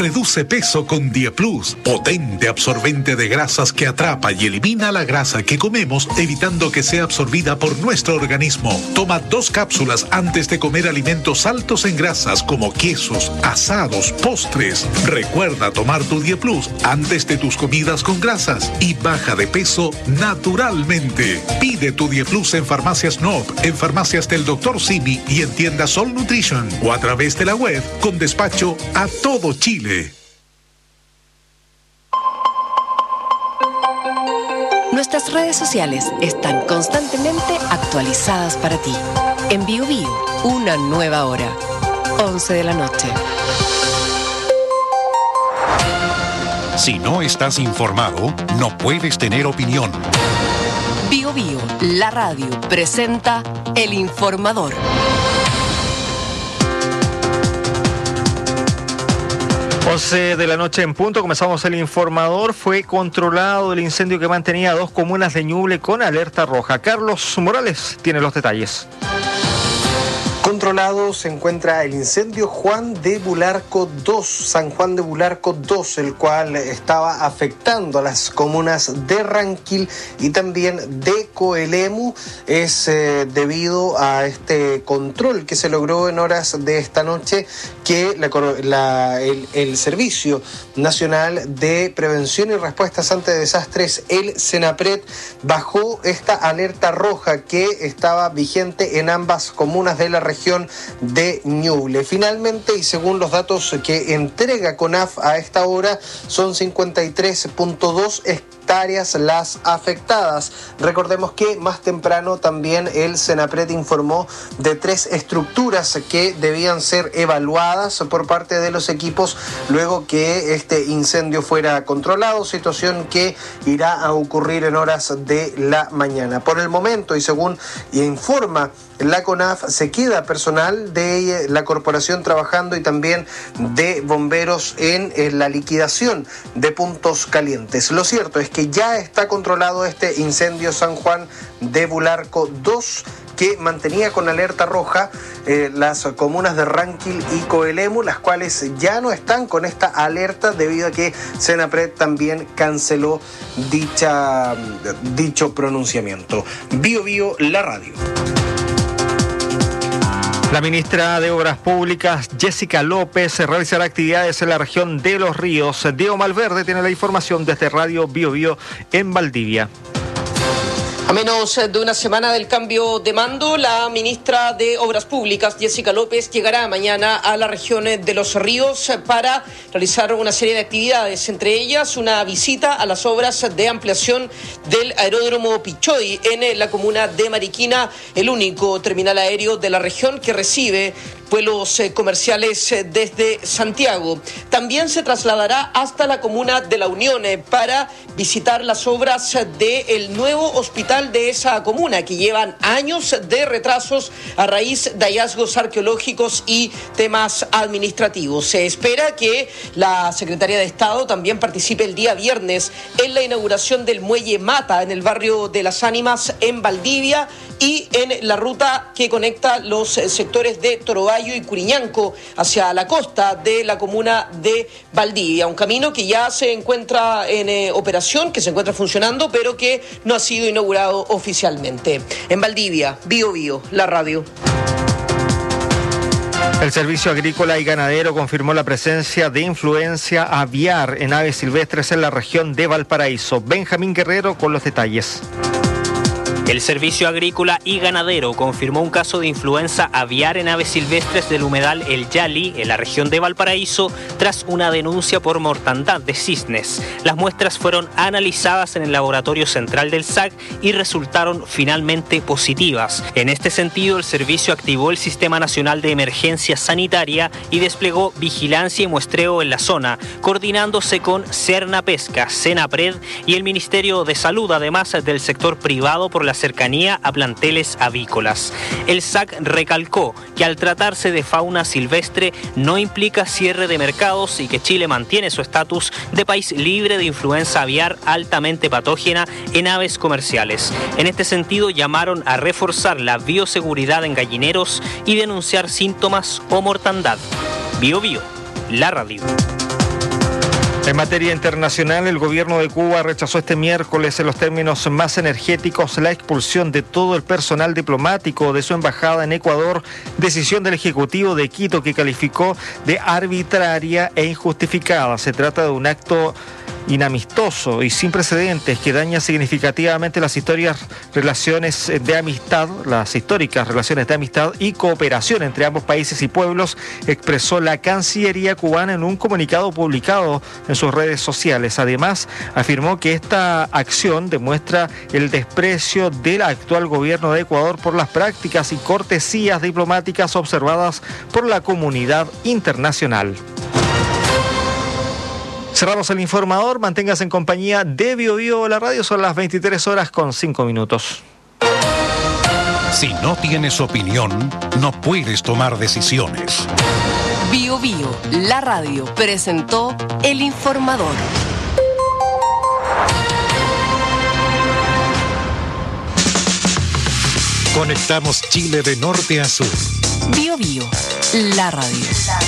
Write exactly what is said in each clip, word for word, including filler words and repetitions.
Reduce peso con Dieplus, potente absorbente de grasas que atrapa y elimina la grasa que comemos, evitando que sea absorbida por nuestro organismo. Toma dos cápsulas antes de comer alimentos altos en grasas como quesos, asados, postres. Recuerda tomar tu Dieplus antes de tus comidas con grasas y baja de peso naturalmente. Pide tu Dieplus en Farmacias Noop, en Farmacias del doctor Simi y en tiendas Sol Nutrition o a través de la web con despacho a todo Chile. Nuestras redes sociales están constantemente actualizadas para ti. En Bio Bio, una nueva hora. once de la noche. Si no estás informado, no puedes tener opinión. Bio Bio, la radio, presenta El Informador. once de la noche en punto, comenzamos El Informador. Fue controlado el incendio que mantenía dos comunas de Ñuble con alerta roja. Carlos Morales tiene los detalles. Controlado se encuentra el incendio Juan de Bularco dos, San Juan de Bularco dos, el cual estaba afectando a las comunas de Ranquil y también de Coelemu. Es eh, debido a este control que se logró en horas de esta noche que la, la, el, el Servicio Nacional de Prevención y Respuestas ante Desastres, el SENAPRED, bajó esta alerta roja que estaba vigente en ambas comunas de la región de Ñuble. Finalmente, y según los datos que entrega CONAF a esta hora, son cincuenta y tres punto dos hectáreas las afectadas. Recordemos que más temprano también el SENAPRED informó de tres estructuras que debían ser evaluadas por parte de los equipos luego que este incendio fuera controlado, situación que irá a ocurrir en horas de la mañana. Por el momento, y según informa la CONAF, se queda personal de la corporación trabajando y también de bomberos en, en la liquidación de puntos calientes. Lo cierto es que ya está controlado este incendio San Juan de Bularco dos, que mantenía con alerta roja eh, las comunas de Ranquil y Coelemu, las cuales ya no están con esta alerta debido a que SENAPRED también canceló dicha, dicho pronunciamiento. Bio Bio, la radio. La ministra de Obras Públicas, Jessica López, realizará actividades en la región de Los Ríos. Diego Malverde tiene la información desde Radio Bio Bio en Valdivia. A menos de una semana del cambio de mando, la ministra de Obras Públicas, Jessica López, llegará mañana a la región de Los Ríos para realizar una serie de actividades, entre ellas una visita a las obras de ampliación del aeródromo Pichoy en la comuna de Mariquina, el único terminal aéreo de la región que recibe vuelos comerciales desde Santiago. También se trasladará hasta la comuna de La Unión para visitar las obras del nuevo hospital de esa comuna, que llevan años de retrasos a raíz de hallazgos arqueológicos y temas administrativos. Se espera que la Secretaría de Estado también participe el día viernes en la inauguración del muelle Mata en el barrio de Las Ánimas en Valdivia y en la ruta que conecta los sectores de Torobayo y Curiñanco hacia la costa de la comuna de Valdivia. Un camino que ya se encuentra en eh, operación, que se encuentra funcionando, pero que no ha sido inaugurado oficialmente. En Valdivia, Bio Bio, la radio. El Servicio Agrícola y Ganadero confirmó la presencia de influenza aviar en aves silvestres en la región de Valparaíso. Benjamín Guerrero con los detalles. El Servicio Agrícola y Ganadero confirmó un caso de influenza aviar en aves silvestres del humedal El Yali, en la región de Valparaíso, tras una denuncia por mortandad de cisnes. Las muestras fueron analizadas en el laboratorio central del S A C y resultaron finalmente positivas. En este sentido, el servicio activó el Sistema Nacional de Emergencia Sanitaria y desplegó vigilancia y muestreo en la zona, coordinándose con Cernapesca, Senapred y el Ministerio de Salud, además del sector privado por la cercanía a planteles avícolas. El S A C recalcó que al tratarse de fauna silvestre no implica cierre de mercados y que Chile mantiene su estatus de país libre de influenza aviar altamente patógena en aves comerciales. En este sentido, llamaron a reforzar la bioseguridad en gallineros y denunciar síntomas o mortandad. Bio Bio, la radio. En materia internacional, el gobierno de Cuba rechazó este miércoles en los términos más energéticos la expulsión de todo el personal diplomático de su embajada en Ecuador, decisión del Ejecutivo de Quito que calificó de arbitraria e injustificada. Se trata de un acto inamistoso y sin precedentes que daña significativamente las historias relaciones de amistad, las históricas relaciones de amistad y cooperación entre ambos países y pueblos, expresó la Cancillería cubana en un comunicado publicado en sus redes sociales. Además, afirmó que esta acción demuestra el desprecio del actual gobierno de Ecuador por las prácticas y cortesías diplomáticas observadas por la comunidad internacional. Cerramos el informador, manténgase en compañía de Bio Bio, la radio, son las veintitrés horas con cinco minutos. Si no tienes opinión, no puedes tomar decisiones. Bio Bio, la radio, presentó el informador. Conectamos Chile de norte a sur. Bio Bio, la radio.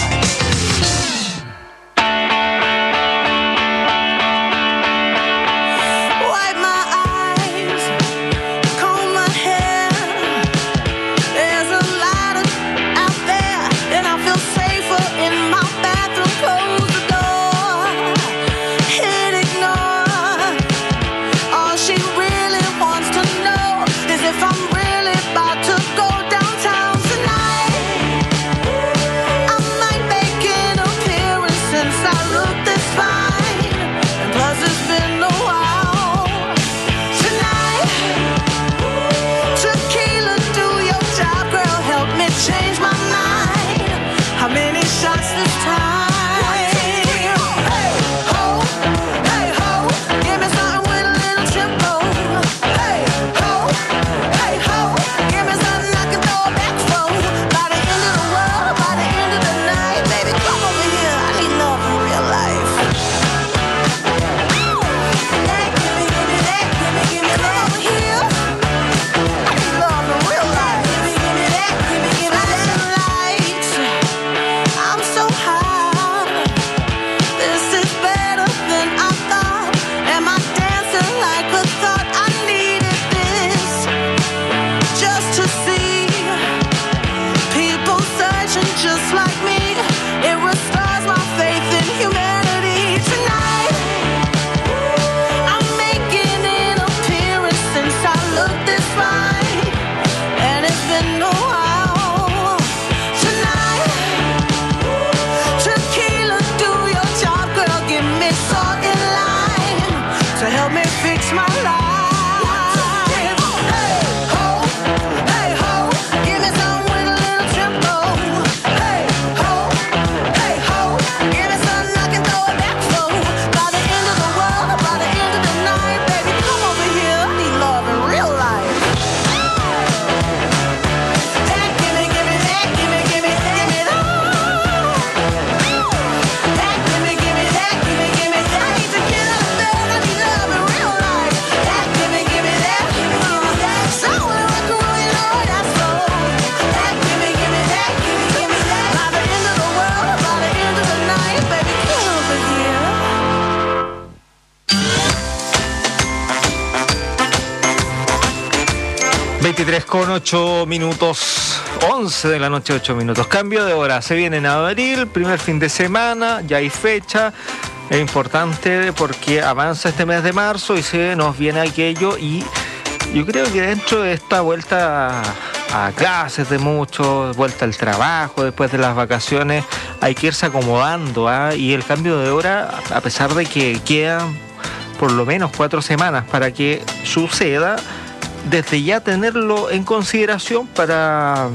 veintitrés con ocho minutos, once de la noche, ocho minutos. Cambio de hora, se viene en abril, primer fin de semana, ya hay fecha. Es importante porque avanza este mes de marzo y se nos viene aquello, y yo creo que dentro de esta vuelta a clases de muchos, vuelta al trabajo después de las vacaciones, hay que irse acomodando, ¿eh? Y el cambio de hora, a pesar de que quedan por lo menos cuatro semanas para que suceda, desde ya tenerlo en consideración para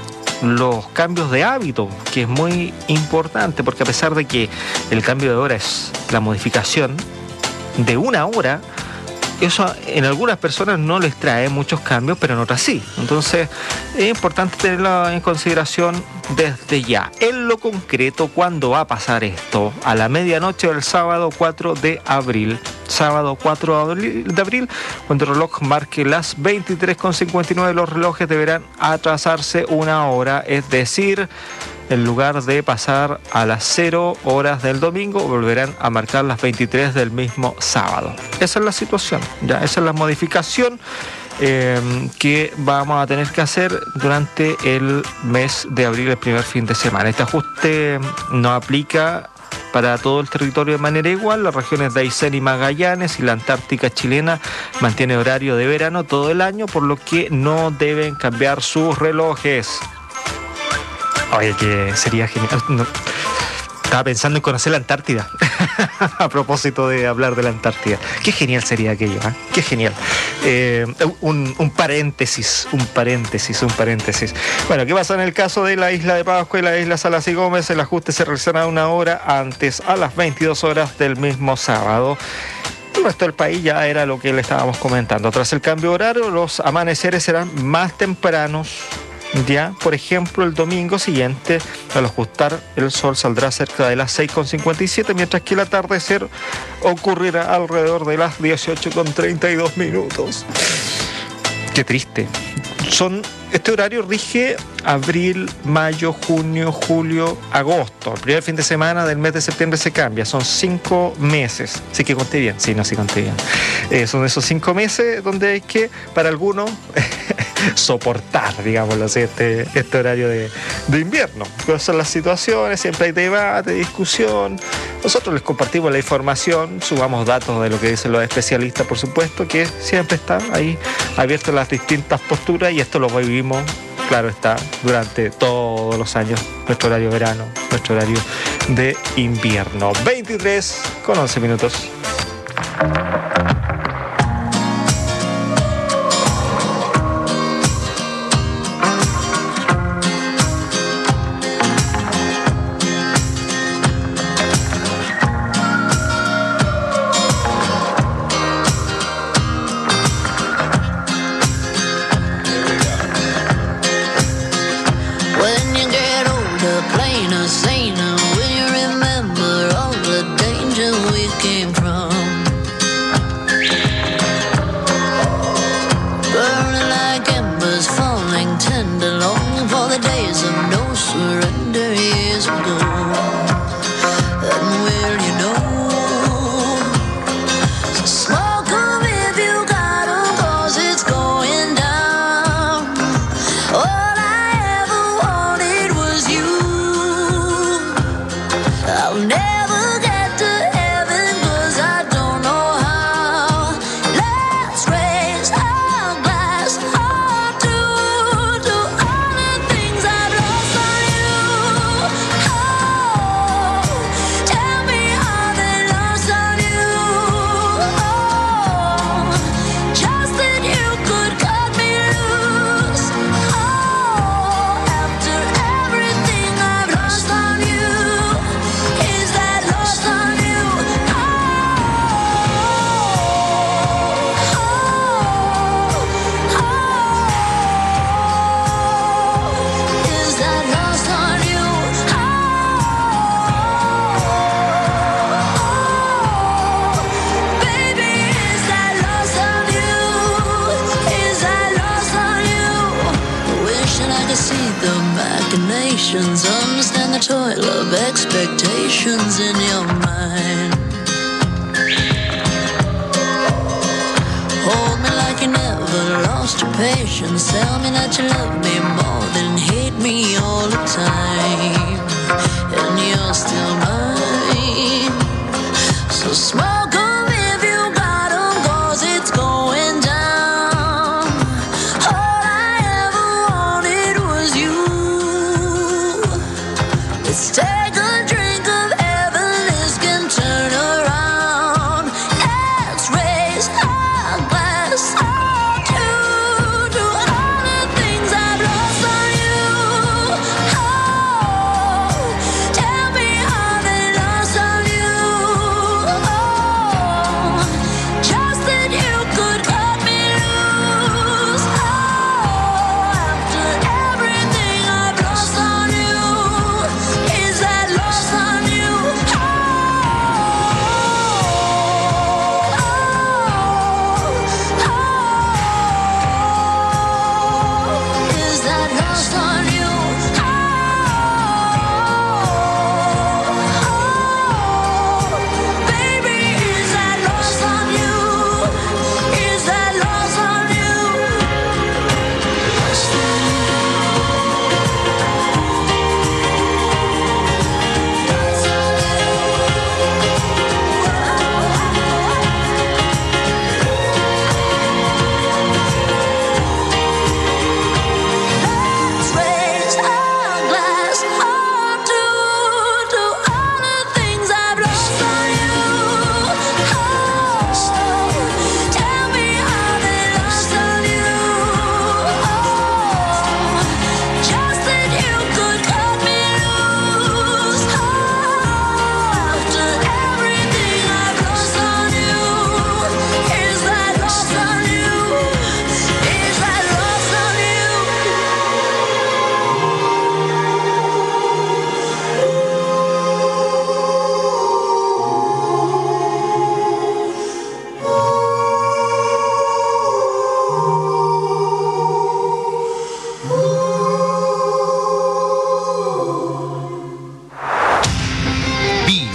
los cambios de hábito, que es muy importante, porque a pesar de que el cambio de hora es la modificación de una hora, eso en algunas personas no les trae muchos cambios, pero en otras sí. Entonces es importante tenerlo en consideración desde ya. En lo concreto, ¿cuándo va a pasar esto? A la medianoche del sábado cuatro de abril. Sábado cuatro de abril, cuando el reloj marque las veintitrés con cincuenta y nueve, los relojes deberán atrasarse una hora, es decir, en lugar de pasar a las cero horas del domingo, volverán a marcar las veintitrés del mismo sábado. Esa es la situación, ya, esa es la modificación eh, que vamos a tener que hacer durante el mes de abril, el primer fin de semana. Este ajuste no aplica para todo el territorio de manera igual. Las regiones de Aysén y Magallanes y la Antártica chilena mantiene horario de verano todo el año, por lo que no deben cambiar sus relojes. Oye, que sería genial. No, estaba pensando en conocer la Antártida. A propósito de hablar de la Antártida. Qué genial sería aquello, ¿eh? Qué genial. Eh, un, un paréntesis, un paréntesis, un paréntesis. Bueno, ¿qué pasa en el caso de la isla de Pascua y la isla Salas y Gómez? El ajuste se realizará una hora antes, a las veintidós horas del mismo sábado. El resto del país ya era lo que le estábamos comentando. Tras el cambio horario, los amaneceres serán más tempranos. Ya, por ejemplo, el domingo siguiente, al ajustar, el sol saldrá cerca de las seis con cincuenta y siete, mientras que el atardecer ocurrirá alrededor de las dieciocho con treinta y dos minutos. Qué triste. Son, este horario rige abril, mayo, junio, julio, agosto. El primer fin de semana del mes de septiembre se cambia. Son cinco meses. Sí que conté bien. Sí, no, sí conté bien. Eh, son esos cinco meses donde hay que, para algunos, soportar, digámoslo así, este, este horario de, de invierno. Esas son las situaciones, siempre hay debate, discusión. Nosotros les compartimos la información, subamos datos de lo que dicen los especialistas, por supuesto, que siempre están ahí abiertas las distintas posturas, y esto lo vivimos, claro está, durante todos los años, nuestro horario verano, nuestro horario de invierno. veintitrés con once minutos. Understand the toil of expectations in your mind. Hold me like you never lost your patience. Tell me that you love me more than hate me all the time. And you're still mine. So smoke 'em if you got 'em, 'cause it's going down. All I ever wanted was you. Let's take a drink of heaven, this can turn around. Let's raise our glass all to, to all the things I've lost on you. Oh, tell me how they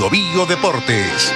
Bio Bio Deportes.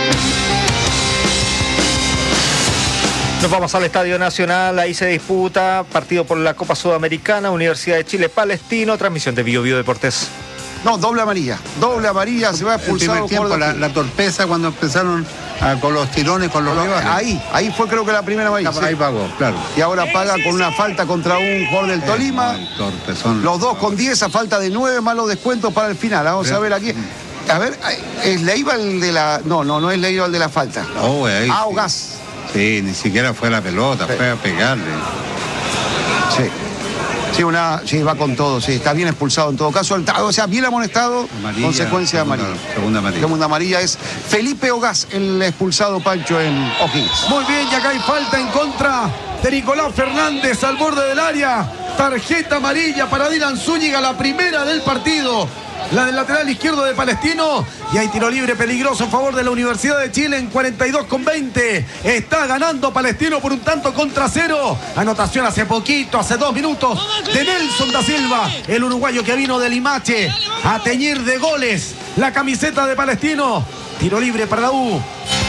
Nos vamos al Estadio Nacional, ahí se disputa partido por la Copa Sudamericana, Universidad de Chile, Palestino, transmisión de Bio Bio Deportes. No, doble amarilla, doble amarilla, se va expulsado. El primer tiempo, la, la torpeza cuando empezaron a, con los tirones, con los no, rivales. Ahí, ahí fue creo que la primera amarilla. Ahí sí. pagó, claro. Y ahora paga con una falta contra un jugador del Tolima. Eh, no, torpezón, los dos con diez a falta de nueve, más los descuentos para el final. Vamos Pero, a ver aquí. A ver, ¿es Leiva el de la...? No, no, no es Leiva el de la falta. Oh, ahí, ah, sí. Gas. Sí, ni siquiera fue la pelota, sí. Fue a pegarle. Sí. Sí, una, sí, va con todo, sí, está bien expulsado en todo caso. O sea, bien amonestado, amarilla, consecuencia segunda, amarilla. Segunda amarilla. Segunda amarilla es Felipe Ogás, el expulsado, Pancho, en O'Higgins. Muy bien, y acá hay falta en contra de Nicolás Fernández al borde del área. Tarjeta amarilla para Dylan Zúñiga, la primera del partido. La del lateral izquierdo de Palestino. Y hay tiro libre peligroso en favor de la Universidad de Chile en cuarenta y dos con veinte. Está ganando Palestino por un tanto contra cero. Anotación hace poquito, hace dos minutos, de Nelson da Silva, el uruguayo que vino de Limache a teñir de goles la camiseta de Palestino. Tiro libre para la U.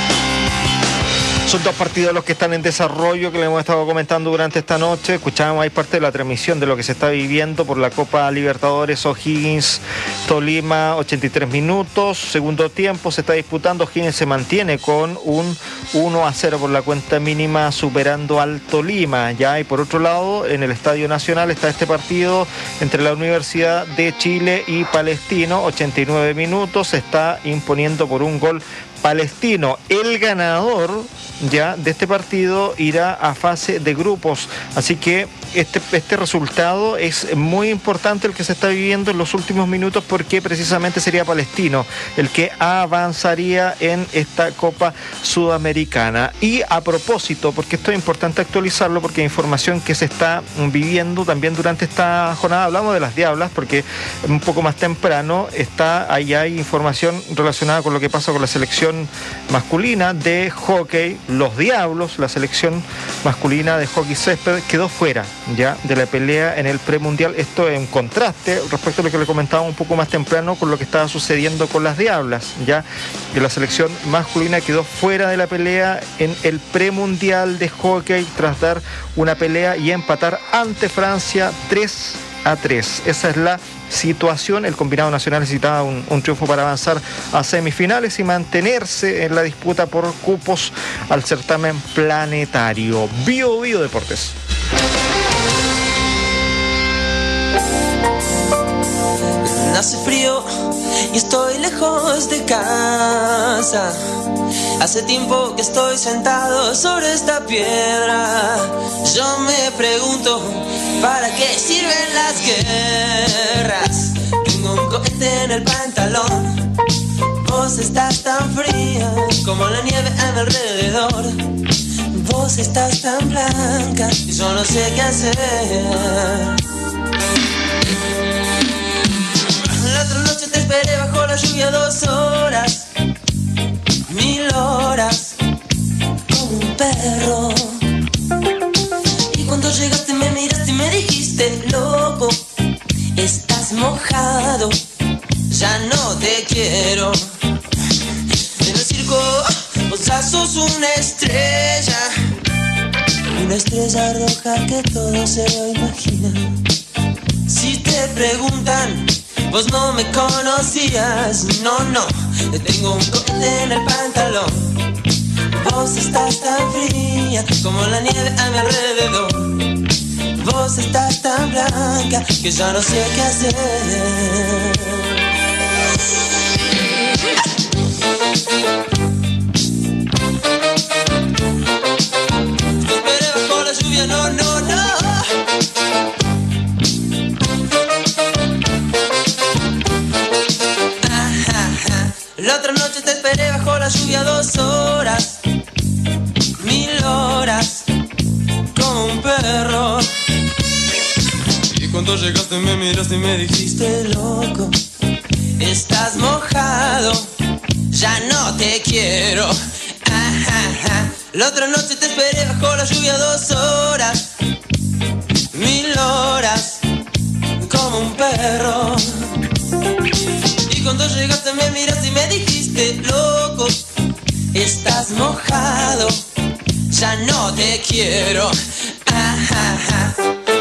Son dos partidos los que están en desarrollo, que le hemos estado comentando durante esta noche. Escuchábamos ahí parte de la transmisión de lo que se está viviendo por la Copa Libertadores. O'Higgins, Tolima, ochenta y tres minutos. Segundo tiempo se está disputando. O'Higgins se mantiene con un uno a cero por la cuenta mínima, superando al Tolima. Ya, y por otro lado, en el Estadio Nacional está este partido entre la Universidad de Chile y Palestino. ochenta y nueve minutos. Se está imponiendo por un gol Palestino. El ganador ya de este partido irá a fase de grupos, así que este, este resultado es muy importante, el que se está viviendo en los últimos minutos, porque precisamente sería Palestino el que avanzaría en esta Copa Sudamericana. Y a propósito, porque esto es importante actualizarlo, porque hay información que se está viviendo también durante esta jornada. Hablamos de las Diablas porque un poco más temprano está, ahí hay información relacionada con lo que pasa con la selección masculina de hockey. Los Diablos, la selección masculina de hockey césped, quedó fuera ya de la pelea en el premundial. Esto en contraste respecto a lo que le comentaba un poco más temprano con lo que estaba sucediendo con las Diablas, ya que la selección masculina quedó fuera de la pelea en el premundial de hockey tras dar una pelea y empatar ante Francia tres a tres. Esa es la situación. El combinado nacional necesitaba un, un triunfo para avanzar a semifinales y mantenerse en la disputa por cupos al certamen planetario. Bio Bio Deportes. Hace frío y estoy lejos de casa. Hace tiempo que estoy sentado sobre esta piedra. Yo me pregunto, ¿para qué sirven las guerras? Tengo un cohete en el pantalón. Vos estás tan fría como la nieve a mi alrededor. Vos estás tan blanca y yo no sé qué hacer. La otra noche te esperé bajo la lluvia dos horas, mil horas, como un perro. Y cuando llegaste me miraste y me dijiste, loco, estás mojado, ya no te quiero. En el circo vos ya sos una estrella, una estrella roja que todo se lo imagina. Si te preguntan, vos no me conocías, no, no, tengo un cohete en el pantalón. Vos estás tan fría como la nieve a mi alrededor. Vos estás tan blanca que ya no sé qué hacer. Te esperé bajo la lluvia, no, no, no. La otra noche te esperé bajo la lluvia dos horas, mil horas, como un perro. Y cuando llegaste me miraste y me dijiste, loco, estás mojado, ya no te quiero. Ajá. La otra noche te esperé bajo la lluvia dos horas, mil horas, como un perro. Y cuando llegaste me miraste y me dijiste, loco, estás mojado, ya no te quiero. Ah, ah, ah.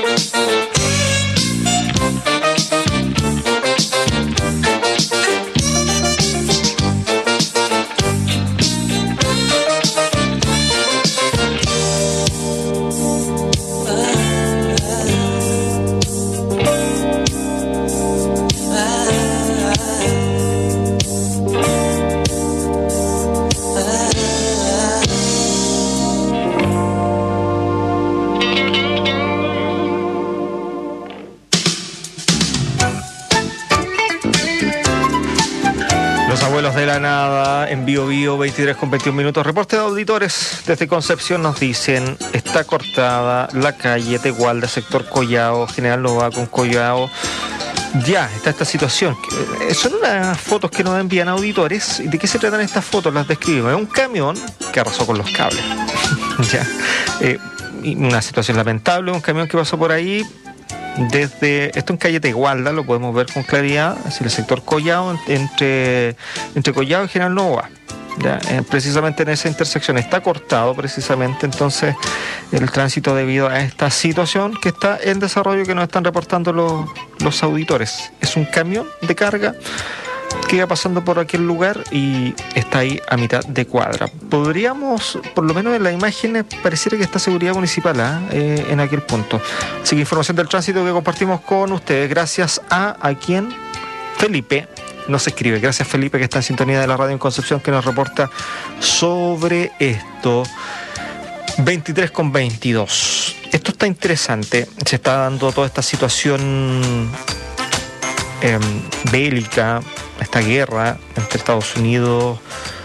De la nada, en Bio Bio, veintitrés con veintiún minutos. Reporte de auditores desde Concepción nos dicen: está cortada la calle Tegualda, sector Collao, General Nova con Collao. Ya, está esta situación. Son unas fotos que nos envían auditores. ¿De qué se tratan estas fotos? Las describimos. Es un camión que arrasó con los cables. Ya. Eh, una situación lamentable, un camión que pasó por ahí. Desde esto en calle Tegualda, lo podemos ver con claridad, es el sector Collao, entre, entre Collao y General Nova. Ya, eh, precisamente en esa intersección está cortado precisamente entonces el tránsito debido a esta situación que está en desarrollo, que nos están reportando los, los auditores. Es un camión de carga que iba pasando por aquel lugar y está ahí a mitad de cuadra. Podríamos, por lo menos en las imágenes, pareciera que está seguridad municipal ¿eh? Eh, en aquel punto. Así que información del tránsito que compartimos con ustedes, gracias a a quien Felipe nos escribe. Gracias, Felipe, que está en sintonía de la radio en Concepción, que nos reporta sobre esto. veintitrés con veintidós. Esto está interesante. Se está dando toda esta situación eh, bélica, esta guerra entre Estados Unidos,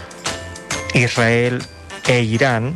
Israel e Irán.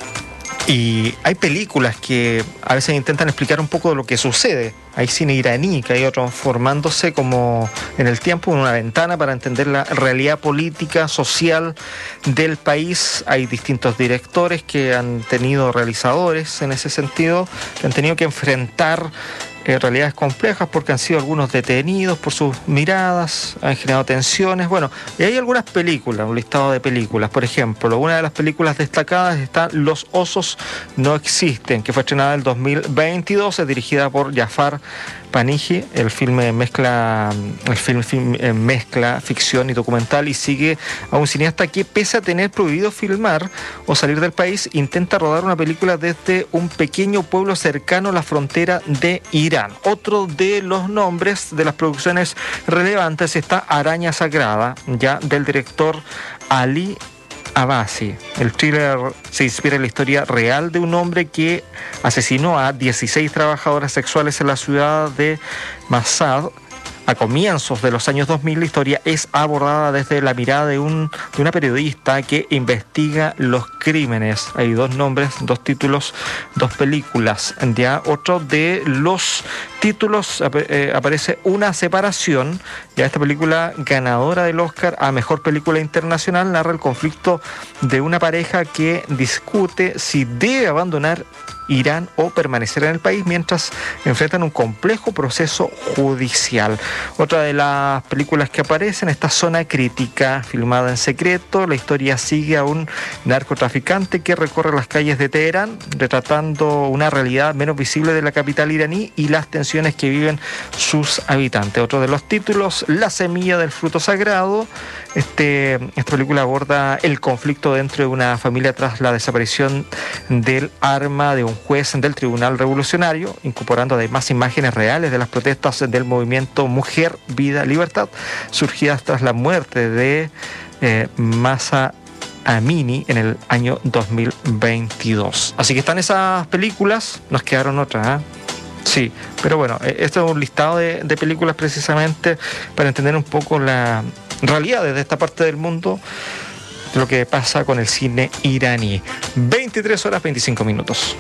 Y hay películas que a veces intentan explicar un poco de lo que sucede. Hay cine iraní que ha ido transformándose como en el tiempo en una ventana para entender la realidad política, social del país. Hay distintos directores que han tenido, realizadores en ese sentido, que han tenido que enfrentar eh, realidades complejas porque han sido algunos detenidos por sus miradas, han generado tensiones. Bueno, y hay algunas películas, un listado de películas. Por ejemplo, una de las películas destacadas está Los osos no existen, que fue estrenada en el dos mil veintidós, es dirigida por Jafar Panahi. El filme mezcla el film, film eh, mezcla ficción y documental y sigue a un cineasta que, pese a tener prohibido filmar o salir del país, intenta rodar una película desde un pequeño pueblo cercano a la frontera de Irán. Otro de los nombres de las producciones relevantes está Araña Sagrada, ya del director Ali Abbasi. El thriller se inspira en la historia real de un hombre que asesinó a dieciséis trabajadoras sexuales en la ciudad de Masad a comienzos de los años dos mil. La historia es abordada desde la mirada de, un, de una periodista que investiga los crímenes. Hay dos nombres, dos títulos, dos películas. Ya otro de los títulos eh, aparece Una separación. Ya esta película, ganadora del Oscar a Mejor Película Internacional, narra el conflicto de una pareja que discute si debe abandonar Irán o permanecer en el país mientras enfrentan un complejo proceso judicial. Otra de las películas que aparecen está Zona Crítica, filmada en secreto. La historia sigue a un narcotraficante que recorre las calles de Teherán, retratando una realidad menos visible de la capital iraní y las tensiones que viven sus habitantes. Otro de los títulos, La semilla del fruto sagrado. Este, esta película aborda el conflicto dentro de una familia tras la desaparición del arma de un juez del Tribunal Revolucionario, incorporando además imágenes reales de las protestas del movimiento Mujer, Vida, Libertad, surgidas tras la muerte de eh, Mahsa Amini en el año dos mil veintidós. Así que están esas películas, nos quedaron otras, ¿eh? Sí, pero bueno, esto es un listado de, de películas precisamente para entender un poco la realidad desde esta parte del mundo de lo que pasa con el cine iraní. veintitrés horas veinticinco minutos.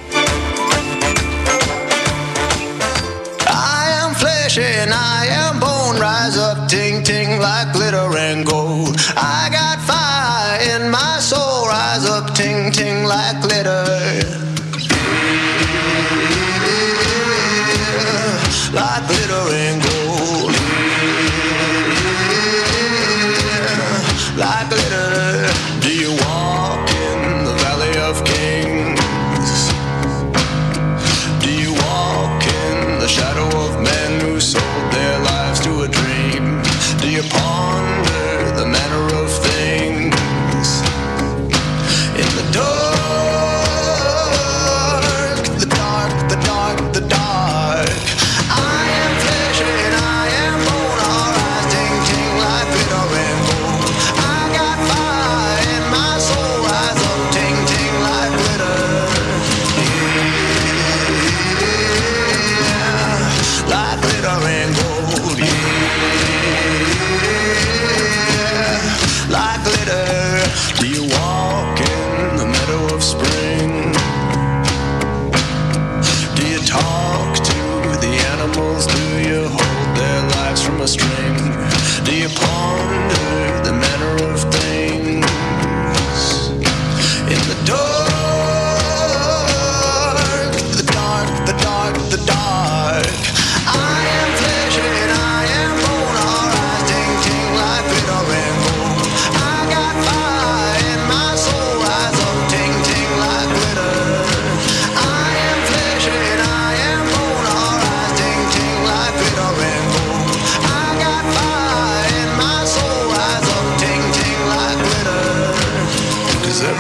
I am flesh and I am bone, rise up, ting ting like glitter and gold. I got fire in my soul, rise up, ting ting like glitter. Like glitter and gold.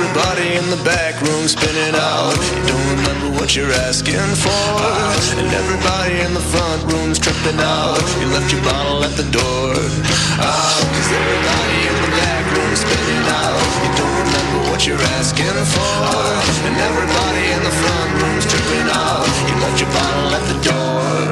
everybody in the back room spinning out. You don't remember what you're asking for, and everybody in the front room's tripping out. You left your bottle at the door. Cause everybody in the back room's spinning out. You don't remember what you're asking for, and everybody in the front room's tripping out. You left your bottle at the door.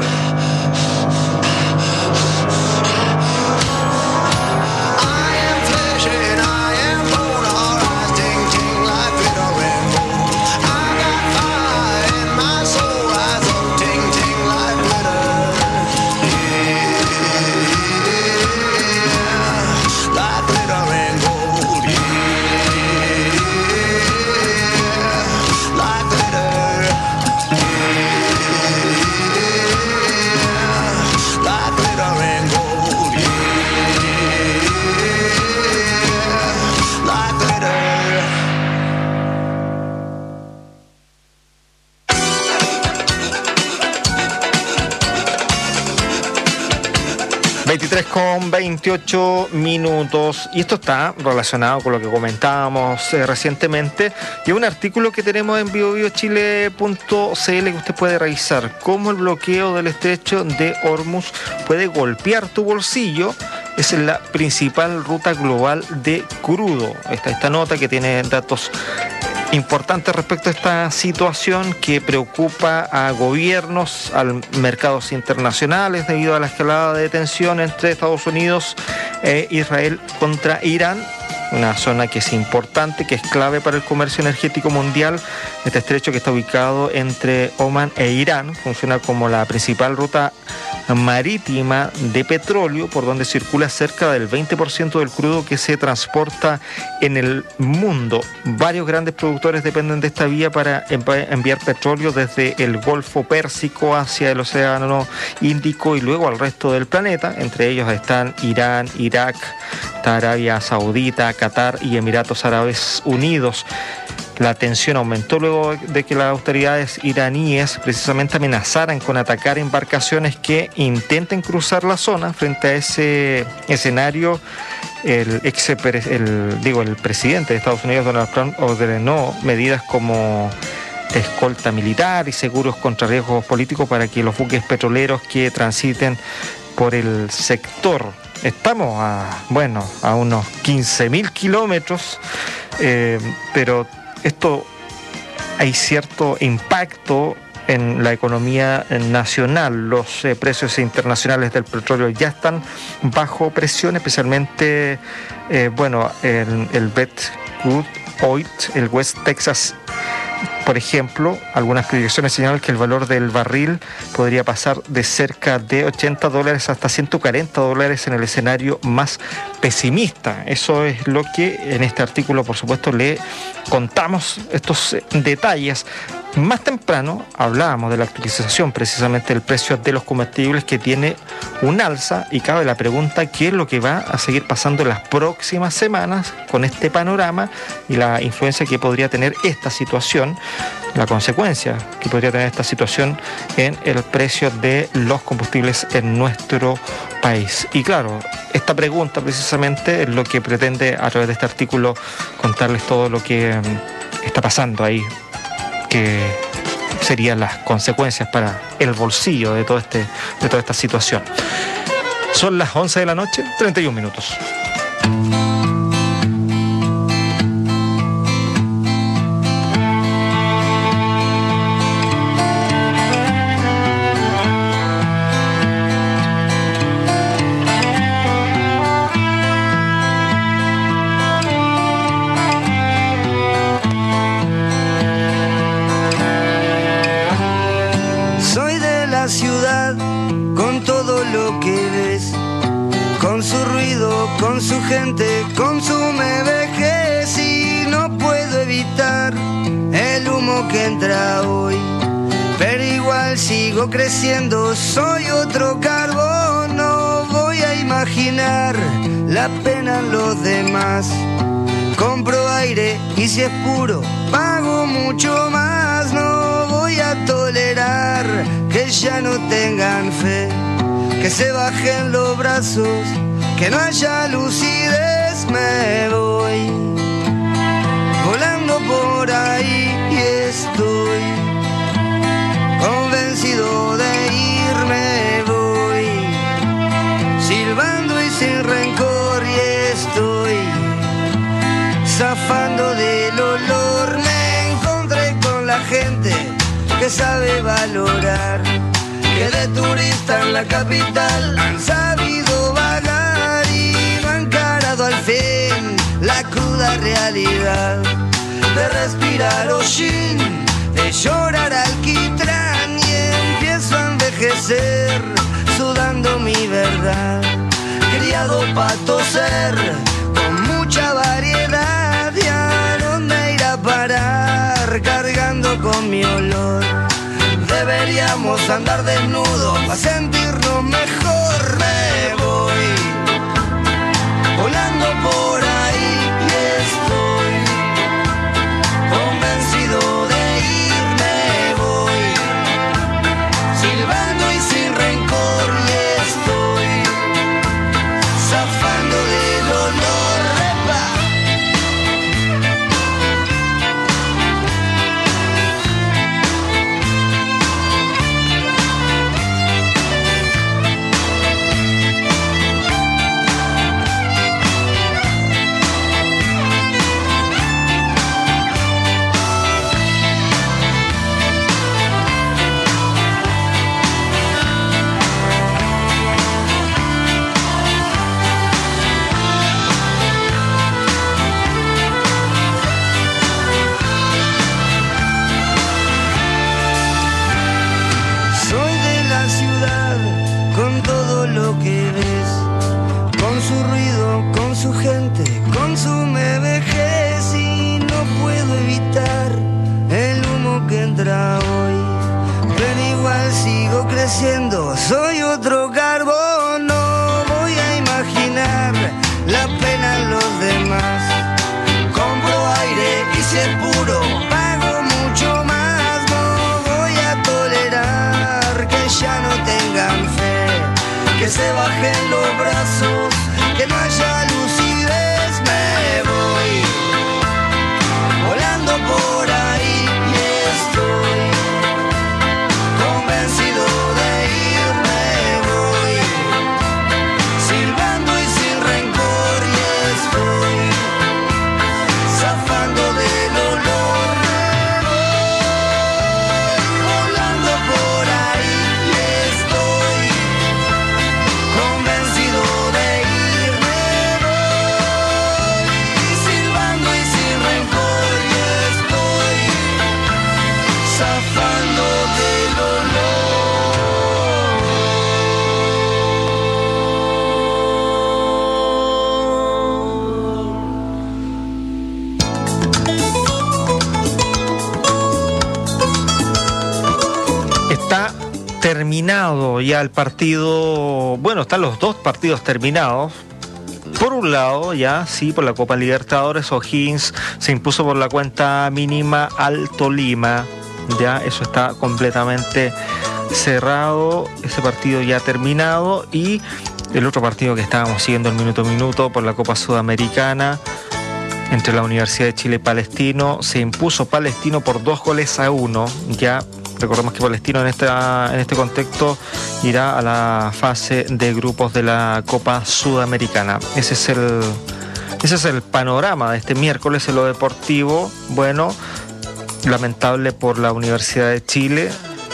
veintitrés con veintiocho minutos, y esto está relacionado con lo que comentábamos eh, recientemente, y un artículo que tenemos en bio bio chile punto c l que usted puede revisar: cómo el bloqueo del estrecho de Hormuz puede golpear tu bolsillo. Es la principal ruta global de crudo. Esta, esta nota que tiene datos importante respecto a esta situación que preocupa a gobiernos, a mercados internacionales debido a la escalada de tensión entre Estados Unidos e Israel contra Irán, una zona que es importante, que es clave para el comercio energético mundial. Este estrecho, que está ubicado entre Omán e Irán, funciona como la principal ruta marítima de petróleo, por donde circula cerca del veinte por ciento del crudo que se transporta en el mundo. Varios grandes productores dependen de esta vía para enviar petróleo desde el Golfo Pérsico hacia el Océano Índico y luego al resto del planeta. Entre ellos están Irán, Irak, Arabia Saudita, Qatar y Emiratos Árabes Unidos. La tensión aumentó luego de que las autoridades iraníes precisamente amenazaran con atacar embarcaciones que intenten cruzar la zona. Frente a ese escenario, el ex el, digo, el presidente de Estados Unidos, Donald Trump, ordenó medidas como escolta militar y seguros contra riesgos políticos para que los buques petroleros que transiten por el sector. Estamos a, bueno, a unos quince mil kilómetros, eh, pero esto hay cierto impacto en la economía nacional. Los eh, precios internacionales del petróleo ya están bajo presión, especialmente, eh, bueno, el, el Brent Crude Oil, el West Texas. Por ejemplo, algunas proyecciones señalan que el valor del barril podría pasar de cerca de ochenta dólares hasta ciento cuarenta dólares en el escenario más pesimista. Eso es lo que en este artículo, por supuesto, le contamos estos detalles. Más temprano hablábamos de la actualización precisamente del precio de los combustibles, que tiene un alza, y cabe la pregunta: ¿qué es lo que va a seguir pasando en las próximas semanas con este panorama y la influencia que podría tener esta situación, la consecuencia que podría tener esta situación en el precio de los combustibles en nuestro país? Y claro, esta pregunta precisamente es lo que pretende, a través de este artículo, contarles todo lo que está pasando ahí, que serían las consecuencias para el bolsillo de todo este, de toda esta situación. Son las once de la noche, treinta y un minutos. Con su gente consume vejez y no puedo evitar el humo que entra hoy. Pero igual sigo creciendo, soy otro carbón. No voy a imaginar la pena en los demás. Compro aire y si es puro pago mucho más. No voy a tolerar que ya no tengan fe, que se bajen los brazos, que no haya lucidez. Me voy volando zafando del olor. Me encontré con la gente que sabe valorar, que de turista en la capital han sabido vagar y no han encarado al fin la cruda realidad de respirar hollín, de llorar alquitrán, y empiezo a envejecer sudando mi verdad, criado pa' toser con mucha variedad. ¿Y a dónde ir a parar cargando con mi olor? Deberíamos andar desnudos para sentirnos mejor. Me voy volando por ahí y estoy convencido de irme. Voy silbando y sin rencor y estoy zafando del olor. ¡Epa! Consume vejez y no puedo evitar el humo que entra hoy, pero igual sigo creciendo, soy otro carbón. No voy a imaginar la pena en los demás, compro aire y si es puro pago mucho más. No voy a tolerar que ya no tengan fe, que se bajen los brazos, que no haya lucidez. Me voy volando por ahí y estoy convencido de irme. Voy silbando y sin rencor y estoy zafando del olor. Me voy volando por ahí y estoy convencido de irme. Zafando del olor. Está terminado ya el partido, bueno, están los dos partidos terminados. Por un lado, ya sí, por la Copa Libertadores, O'Higgins se impuso por la cuenta mínima al Tolima. Ya eso está completamente cerrado, ese partido ya terminado. Y el otro partido que estábamos siguiendo el minuto a minuto por la Copa Sudamericana entre la Universidad de Chile y Palestino, se impuso Palestino por dos goles a uno. Ya recordemos que Palestino en, esta, en este contexto irá a la fase de grupos de la Copa Sudamericana. Ese es el, ese es el panorama de este miércoles en lo deportivo. Bueno, lamentable por la Universidad de Chile,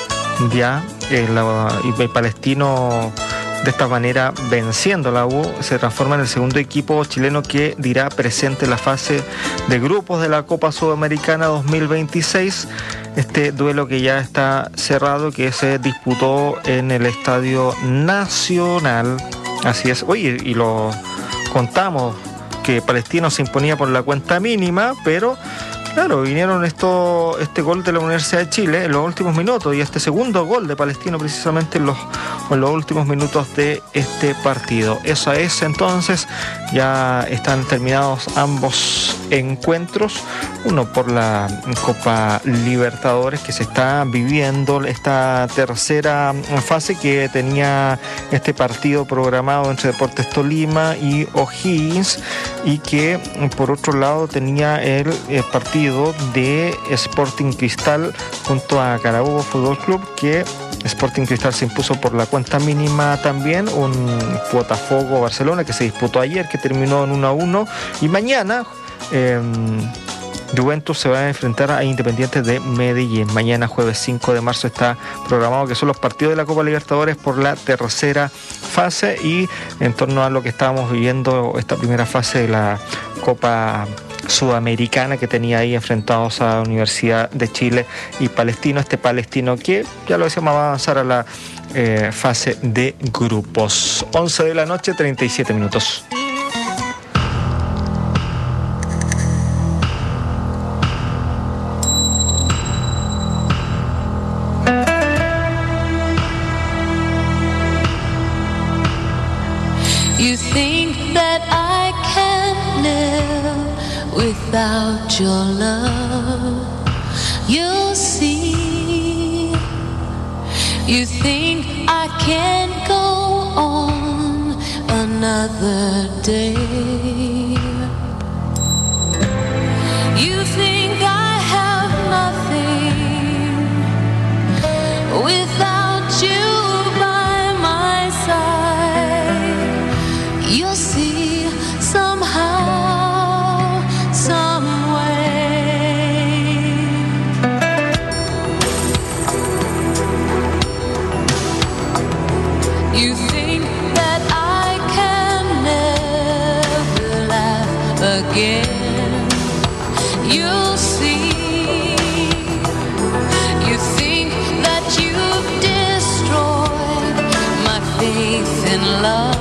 ya eh, la, y Palestino de esta manera venciendo a la U se transforma en el segundo equipo chileno que dirá presente en la fase de grupos de la Copa Sudamericana dos mil veintiséis. Este duelo que ya está cerrado, que se disputó en el Estadio Nacional. Así es. Oye, y lo contamos que Palestino se imponía por la cuenta mínima, pero claro, vinieron esto, este gol de la Universidad de Chile en los últimos minutos y este segundo gol de Palestino precisamente en los, en los últimos minutos de este partido. Eso es, entonces, ya están terminados ambos encuentros, uno por la Copa Libertadores que se está viviendo esta tercera fase que tenía este partido programado entre Deportes Tolima y O'Higgins, y que por otro lado tenía el, el partido de Sporting Cristal junto a Carabobo Fútbol Club, que Sporting Cristal se impuso por la cuenta mínima también, un Botafogo Barcelona que se disputó ayer, que terminó en uno a uno, y mañana Eh, Juventus se va a enfrentar a Independiente de Medellín. Mañana jueves cinco de marzo está programado que son los partidos de la Copa Libertadores por la tercera fase, y en torno a lo que estábamos viviendo esta primera fase de la Copa Sudamericana, que tenía ahí enfrentados a Universidad de Chile y Palestino, este Palestino que ya lo decíamos va a avanzar a la eh, fase de grupos. once de la noche, treinta y siete minutos. You think that I can live without your love. You'll see. You think I can go on another day. You think I have nothing without you by my side. You'll see somehow, some way. You think that I can never laugh again. You'll see. You think that you've destroyed my faith in love.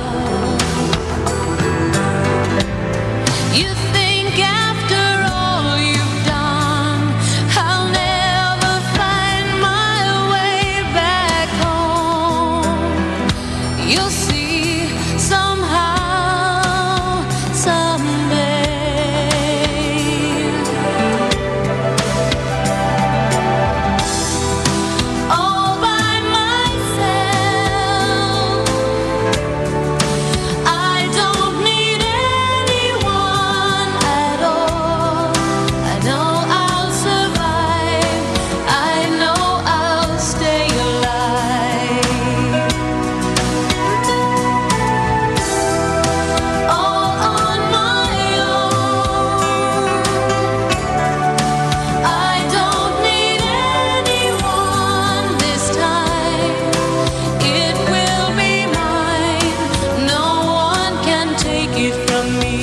You think after all you've done, I'll never find my way back home. You'll see somehow, someday. All by myself, I don't need anyone at all. I know I'll survive. I know I'll stay alive. All on my own. I don't need anyone this time. It will be mine. No one can take it from me.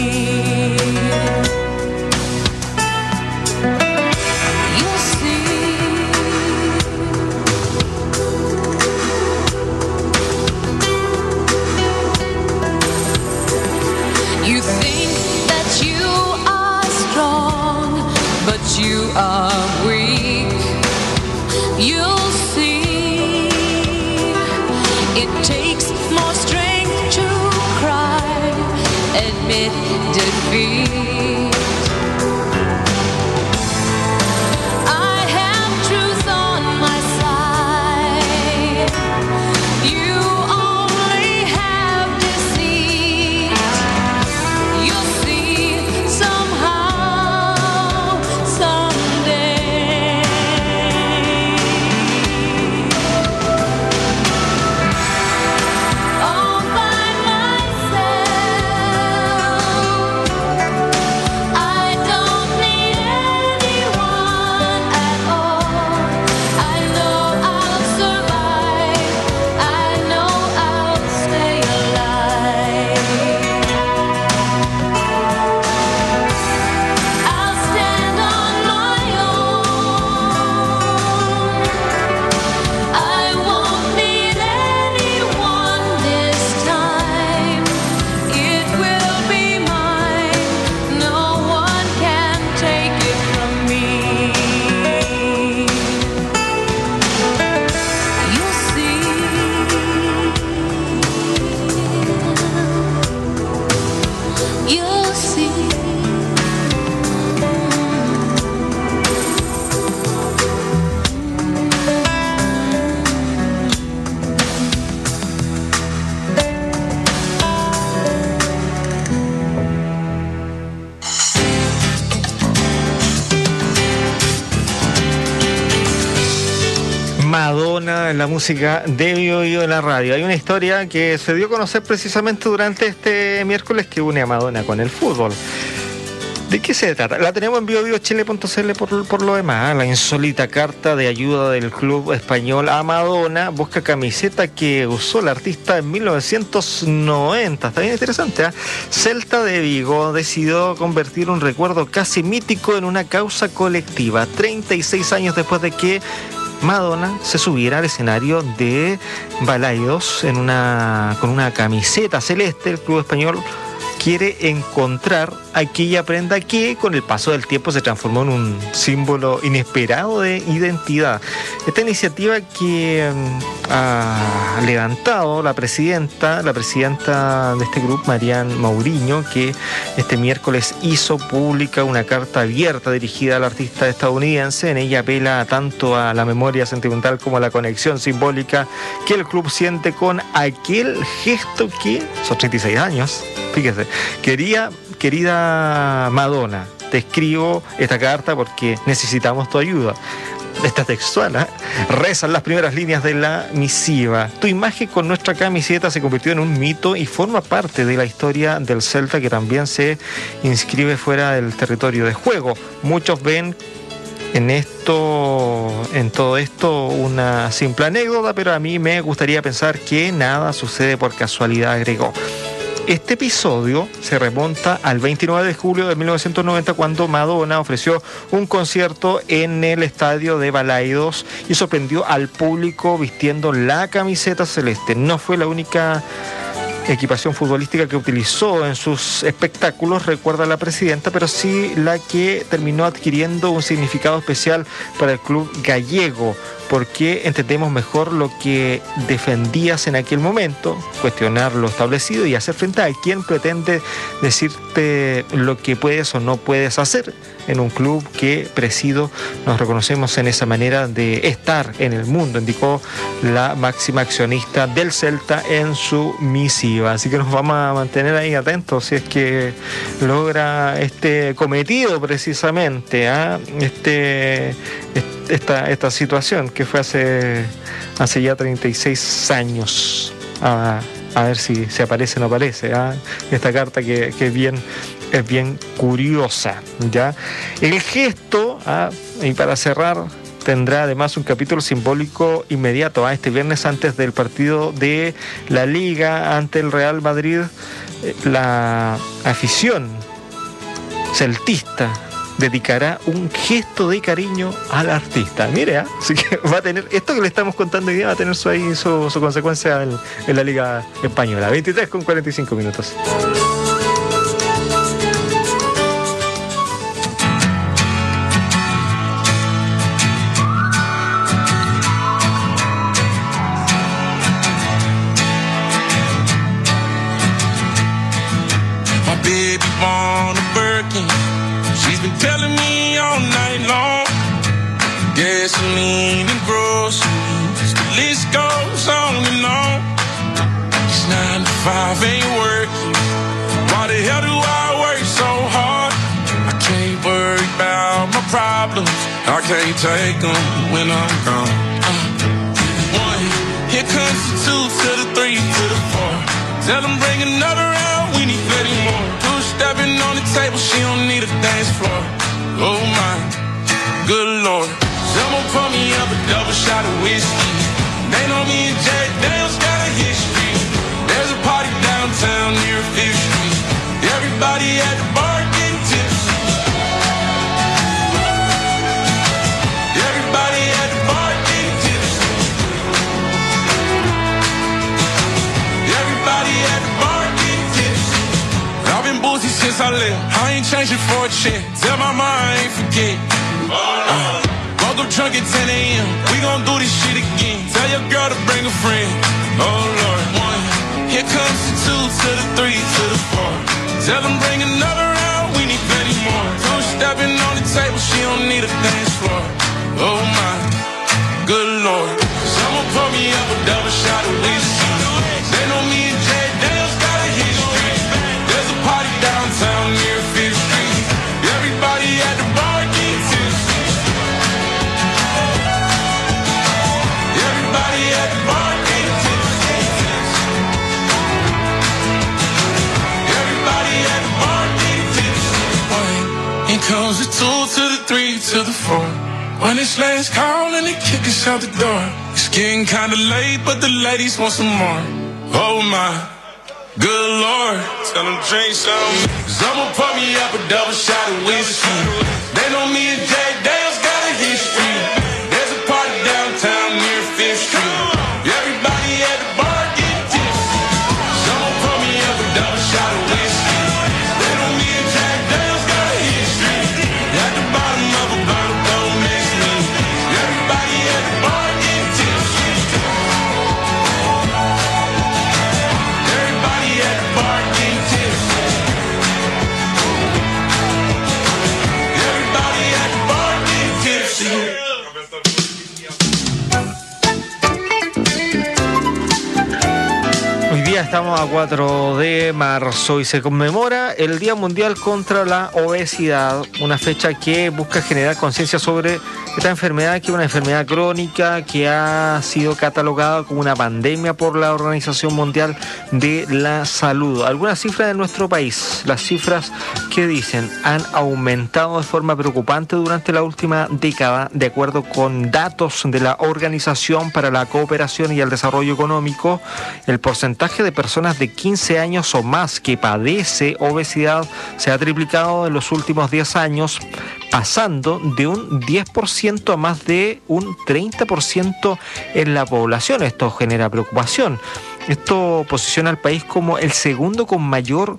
You'll see. You think that you are strong, but you are weak. You'll see. It takes more strength to cry, admit defeat. I have truth on my side. You only have deceit. You'll see somehow, someday. All by myself, I don't need anyone at all. I know I'll survive. I know I'll stay alive. I'll stand on my own. I won't need anyone this time. It will be mine. No one can take it from me. You'll see. You'll see. Madonna en la música de Bio Bio de la radio. Hay una historia que se dio a conocer precisamente durante este miércoles que une a Madonna con el fútbol. ¿De qué se trata? La tenemos en bio bio chile punto c l por, por lo demás. La insólita carta de ayuda del club español a Madonna busca camiseta que usó la artista en mil novecientos noventa. Está bien interesante, ¿eh? Celta de Vigo decidió convertir un recuerdo casi mítico en una causa colectiva. treinta y seis años después de que Madonna se subiera al escenario de Balaidos en una, con una camiseta celeste, el club español quiere encontrar aquella prenda que con el paso del tiempo se transformó en un símbolo inesperado de identidad. Esta iniciativa que um, ha levantado la presidenta, la presidenta de este grupo, Marian Mauriño, que este miércoles hizo pública una carta abierta dirigida al artista estadounidense. En ella apela tanto a la memoria sentimental como a la conexión simbólica que el club siente con aquel gesto que, son treinta y seis años, fíjese, quería, querida Madonna, te escribo esta carta porque necesitamos tu ayuda. Esta textual, ¿eh? Rezan las primeras líneas de la misiva. Tu imagen con nuestra camiseta se convirtió en un mito y forma parte de la historia del Celta, que también se inscribe fuera del territorio de juego. Muchos ven en esto, en todo esto, una simple anécdota, pero a mí me gustaría pensar que nada sucede por casualidad, agregó. Este episodio se remonta al veintinueve de julio de mil novecientos noventa, cuando Madonna ofreció un concierto en el estadio de Balaidos y sorprendió al público vistiendo la camiseta celeste. No fue la única equipación futbolística que utilizó en sus espectáculos, recuerda la presidenta, pero sí la que terminó adquiriendo un significado especial para el club gallego, porque entendemos mejor lo que defendías en aquel momento, cuestionar lo establecido y hacer frente a quien pretende decirte lo que puedes o no puedes hacer. En un club que presido, nos reconocemos en esa manera de estar en el mundo, indicó la máxima accionista del Celta en su misiva. Así que nos vamos a mantener ahí atentos si es que logra este cometido precisamente, ¿eh? este, esta, esta situación que fue hace, hace ya treinta y seis años. A, a ver si se aparece o no aparece, ¿eh? Esta carta que, que es bien... es bien curiosa, ¿ya? El gesto, ¿ah? Y para cerrar, tendrá además un capítulo simbólico inmediato, ¿ah? Este viernes, antes del partido de la Liga ante el Real Madrid, la afición celtista dedicará un gesto de cariño al artista. Mire, ¿eh? Así que va a tener, esto que le estamos contando hoy día va a tener su, ahí, su, su consecuencia en, en la Liga Española. veintitrés con cuarenta y cinco minutos. Gasoline and groceries, the list goes on and on. It's nine to five, ain't working. Why the hell do I work so hard? I can't worry about my problems, I can't take them when I'm gone. uh, One, here comes the two to the three to the four. Tell them bring another round, we need plenty more. Two stepping on the table, she don't need a dance floor. Oh my, good Lord. Someone pour me up a double shot of whiskey. They know me and Jack Daniels got a history. There's a party downtown near Fifth Street. Everybody at the bar getting tipsy. Everybody at the bar getting tipsy. Everybody at the bar getting tipsy. I've been boozy since I left, I ain't changing for a check. Tell my mom I ain't forget. uh, Woke up drunk at ten a.m. We gon' do this shit again. Tell your girl to bring a friend. Oh Lord. One, here comes the two to the three to the four. Tell them bring another round, we need plenty more. Two stepping on the table, she don't need a dance floor. Oh my, good Lord. Someone pour me up a double shot of whiskey. They know me and Jay Daniels got a history. There's a party downtown near Fifth Street. Everybody at the bar getting tipsy. Everybody at the bar getting tipsy. Everybody at the bar getting tipsy. three to the four. When it's last call and they kick us out the door. It's getting kinda late, but the ladies want some more. Oh my, good lord. Tell them drink some. Cause I'ma pour me up a double shot of whiskey. They know me and Jack Dale's got a history. There's a party downtown near Fifth Street. Everybody at the bar get tipsy. So I'ma pour me up a double shot of whiskey. They know me and Jack Dale's got a history. At the bottom of a bottle, don't miss me. Everybody at the bar get tipsy. Everybody at the bar get tipsy. Everybody at the bar get tipsy. Hoy día estamos a cuatro de marzo y se conmemora el Día Mundial contra la Obesidad, una fecha que busca generar conciencia sobre esta enfermedad, que es una enfermedad crónica que ha sido catalogada como una pandemia por la Organización Mundial de la Salud. Algunas cifras de nuestro país, las cifras que dicen han aumentado de forma preocupante durante la última década, de acuerdo con datos de la Organización para la Cooperación y el Desarrollo Económico. El porcentaje de personas de quince años o más que padece obesidad se ha triplicado en los últimos diez años, pasando de un diez por ciento a más de un treinta por ciento en la población. Esto genera preocupación. Esto posiciona al país como el segundo con mayor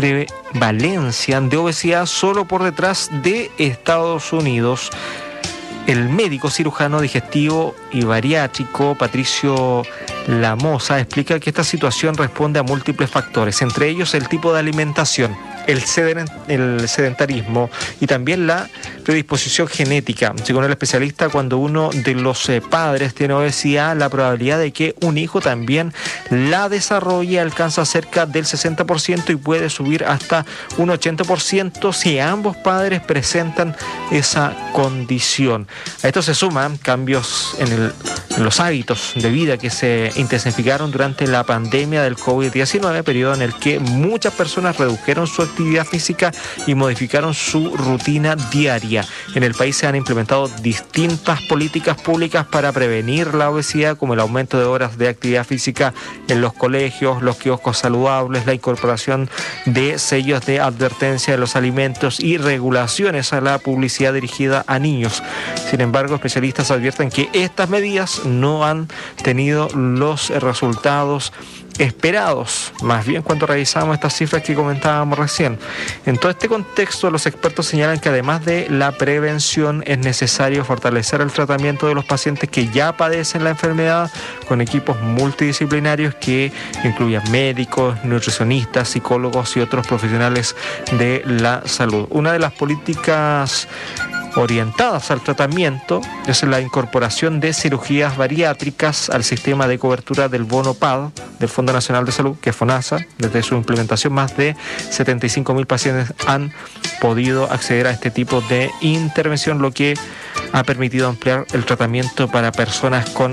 prevalencia de obesidad, solo por detrás de Estados Unidos. El médico cirujano digestivo y bariátrico Patricio Lamosa explica que esta situación responde a múltiples factores, entre ellos el tipo de alimentación, el sedentarismo y también la predisposición genética. Según el especialista, cuando uno de los eh, padres tiene obesidad, la probabilidad de que un hijo también la desarrolle alcanza cerca del sesenta por ciento y puede subir hasta un ochenta por ciento si ambos padres presentan esa condición. A esto se suman cambios en, el, en los hábitos de vida que se intensificaron durante la pandemia del COVID diecinueve, periodo en el que muchas personas redujeron su actividad física y modificaron su rutina diaria. En el país se han implementado distintas políticas públicas para prevenir la obesidad, como el aumento de horas de actividad física en los colegios, los kioscos saludables, la incorporación de sellos de advertencia de los alimentos y regulaciones a la publicidad dirigida a niños. Sin embargo, especialistas advierten que estas medidas no han tenido los resultados esperados, más bien cuando revisamos estas cifras que comentábamos recién. En todo este contexto, los expertos señalan que además de la prevención es necesario fortalecer el tratamiento de los pacientes que ya padecen la enfermedad con equipos multidisciplinarios que incluyan médicos, nutricionistas, psicólogos y otros profesionales de la salud. Una de las políticas orientadas al tratamiento es la incorporación de cirugías bariátricas al sistema de cobertura del bono P A D del Fondo Nacional de Salud, que es FONASA. Desde su implementación, más de setenta y cinco mil pacientes han podido acceder a este tipo de intervención, lo que ha permitido ampliar el tratamiento para personas con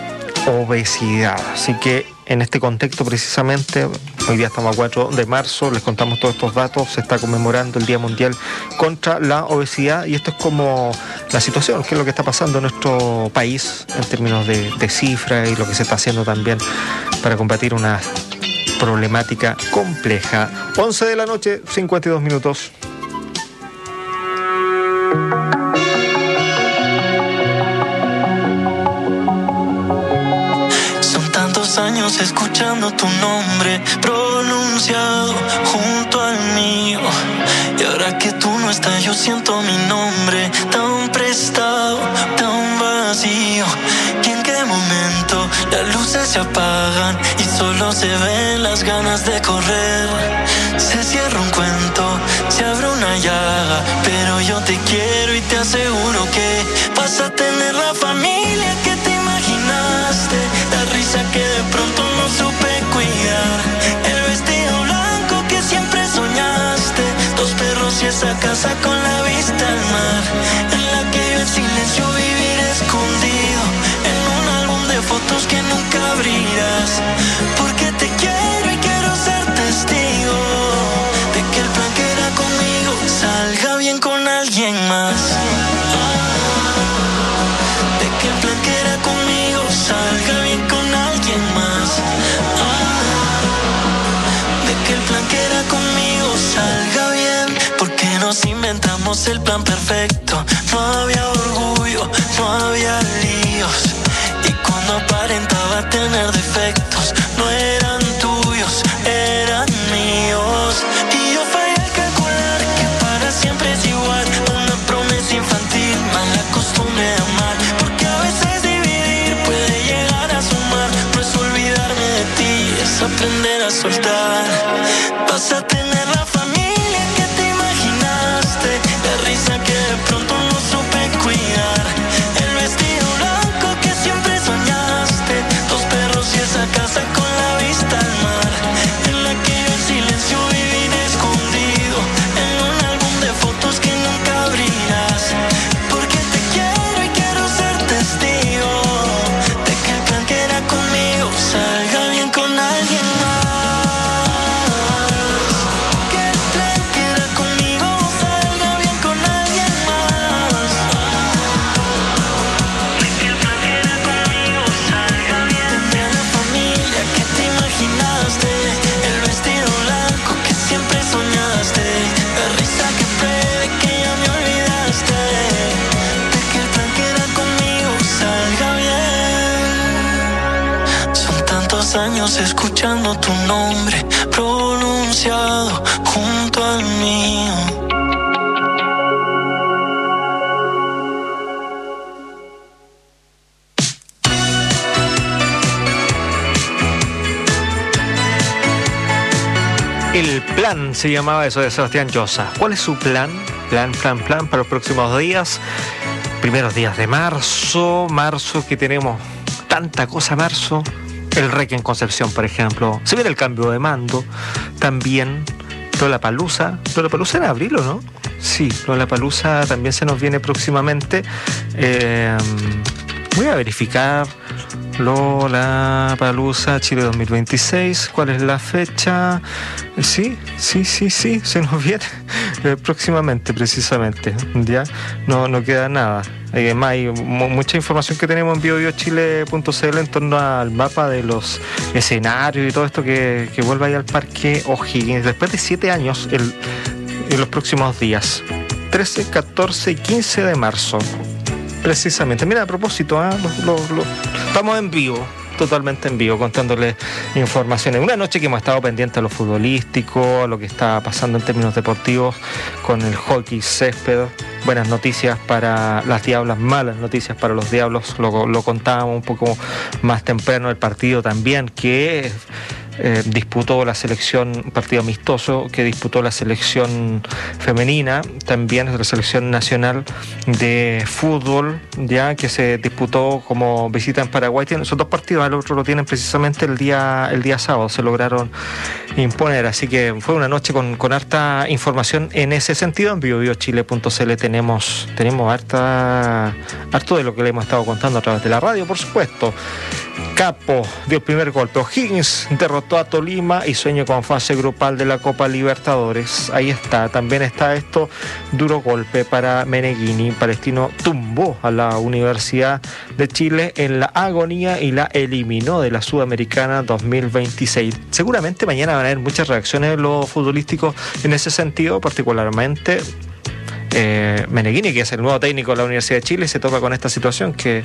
obesidad. Así que en este contexto, precisamente, hoy día estamos a cuatro de marzo, les contamos todos estos datos, se está conmemorando el Día Mundial contra la Obesidad, y esto es como la situación, qué es lo que está pasando en nuestro país en términos de, de cifras y lo que se está haciendo también para combatir una problemática compleja. once de la noche, cincuenta y dos minutos. Años escuchando tu nombre pronunciado junto al mío, y ahora que tú no estás yo siento mi nombre tan prestado, tan vacío, que en qué momento las luces se apagan y solo se ven las ganas de correr. Se cierra un cuento, se abre una llaga, pero yo te quiero y te aseguro que vas a tener la familia que te imaginaste, la risa que de pronto no supe cuidar, el vestido blanco que siempre soñaste, dos perros y esa casa con la vista al mar, en la que yo en silencio viviré escondido, en un álbum de fotos que nunca abrirás, porque te quiero y quiero ser testigo de que el plan que era conmigo salga bien con alguien más. teníamos el plan perfecto. No había orgullo, no había líos. Y cuando aparentaba tener defectos, no eran tuyos, eran míos. Y yo fallé al calcular que para siempre es igual. Una promesa infantil, mala costumbre de amar. Porque a veces dividir puede llegar a sumar. No es olvidarme de ti, es aprender a soltar. Vas a tener la familia que te imaginaste, la risa que de pronto no supe cuidar, el vestido blanco que siempre soñaste, dos perros y esa casa con la vista al mar, en la que yo en silencio viví escondido, en un álbum de fotos que nunca abrirás, porque te quiero y quiero ser testigo de que el plan que era conmigo salga bien con alguien más. Años escuchando tu nombre pronunciado junto al mío. El plan se llamaba eso de Sebastián Llosa. ¿Cuál es su plan? Plan, plan, plan para los próximos días. Primeros días de marzo. Marzo que tenemos tanta cosa marzo. El R E C en Concepción, por ejemplo. Se viene el cambio de mando. También Lollapalooza. ¿Lollapalooza en abril o no? Sí, Lollapalooza también se nos viene próximamente. Eh, voy a verificar Lollapalooza Chile dos mil veintiséis. ¿Cuál es la fecha? Sí, sí, sí, sí, se nos viene eh, próximamente, precisamente. Ya no, no queda nada. Además, hay mucha información que tenemos en bio bio chile punto c l en torno al mapa de los escenarios y todo esto que, que vuelve ahí al Parque O'Higgins después de siete años el, en los próximos días, trece, catorce y quince de marzo, precisamente. Mira, a propósito, ¿eh? lo, lo, lo, estamos en vivo, totalmente en vivo, contándoles informaciones. Una noche que hemos estado pendientes a lo futbolístico, a lo que está pasando en términos deportivos con el hockey césped. Buenas noticias para las Diablas, malas noticias para los Diablos. Lo, lo contábamos un poco más temprano el partido también que eh, disputó la selección, un partido amistoso que disputó la selección femenina, también la selección nacional de fútbol, ya que se disputó como visita en Paraguay. Tienen esos dos partidos, el otro lo tienen precisamente el día el día sábado, se lograron imponer, así que fue una noche con, con harta información en ese sentido. En bio bio chile punto c l tenemos tenemos harta harto de lo que le hemos estado contando a través de la radio, por supuesto. Capo dio el primer golpe. O'Higgins derrotó a Tolima y sueña con fase grupal de la Copa Libertadores. Ahí está, también está esto, duro golpe para Meneghini. Palestino tumbó a la Universidad de Chile en la agonía y la eliminó de la Sudamericana dos mil veintiséis. Seguramente mañana van a haber muchas reacciones en lo futbolístico en ese sentido, particularmente eh, Meneghini, que es el nuevo técnico de la Universidad de Chile, se toca con esta situación que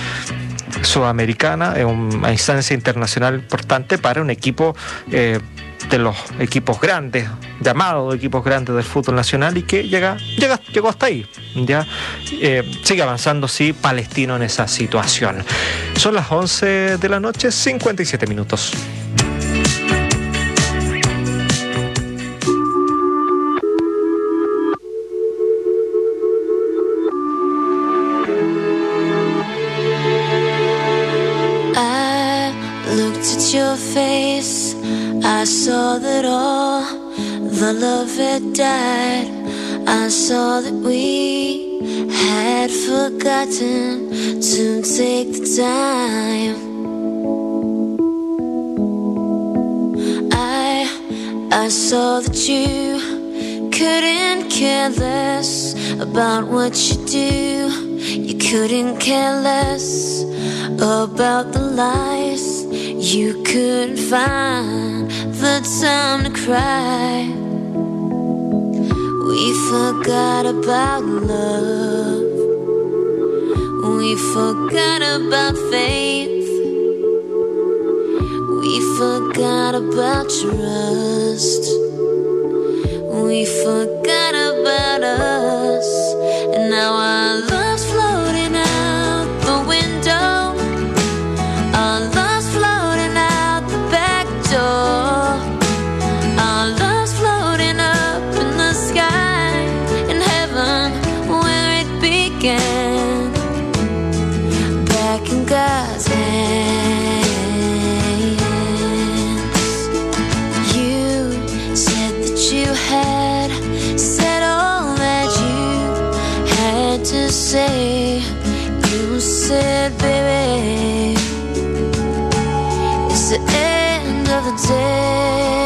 Sudamericana es una instancia internacional importante para un equipo eh, de los equipos grandes, llamados equipos grandes del fútbol nacional, y que llega, llega llegó hasta ahí. Ya eh, sigue avanzando, sí, Palestino en esa situación. Son las once de la noche, cincuenta y siete minutos. Your face, I saw that all the love had died. I saw that we had forgotten to take the time. I, I saw that you couldn't care less about what you do. You couldn't care less about the lies. You couldn't find the time to cry. We forgot about love. We forgot about faith. We forgot about trust. We forgot about us. And now our love's floating out the window. Our love's floating out the back door. Our love's floating up in the sky, in heaven where it began. Back in God's hands. You said that you had said all that you had to say. You said, baby, it's the end of the day.